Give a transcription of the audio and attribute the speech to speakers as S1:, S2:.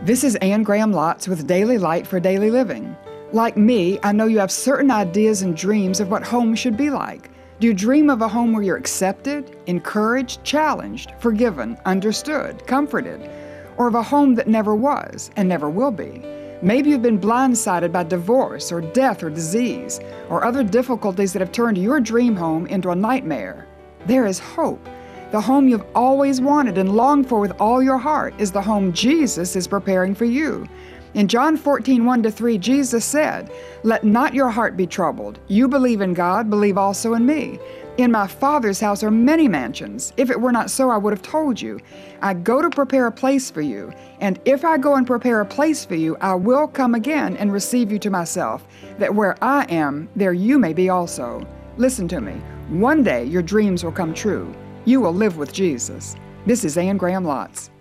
S1: This is Anne Graham Lotz with Daily Light for Daily Living. Like me, I know you have certain ideas and dreams of what home should be like. Do you dream of a home where you're accepted, encouraged, challenged, forgiven, understood, comforted? Or of a home that never was and never will be? Maybe you've been blindsided by divorce or death or disease or other difficulties that have turned your dream home into a nightmare. There is hope. The home you've always wanted and longed for with all your heart is the home Jesus is preparing for you. In John 14, 1-3, Jesus said, "Let not your heart be troubled. You believe in God, believe also in me. In my Father's house are many mansions. If it were not so, I would have told you. I go to prepare a place for you. And if I go and prepare a place for you, I will come again and receive you to myself, that where I am, there you may be also." Listen to me. One day your dreams will come true. You will live with Jesus. This is Anne Graham Lotz.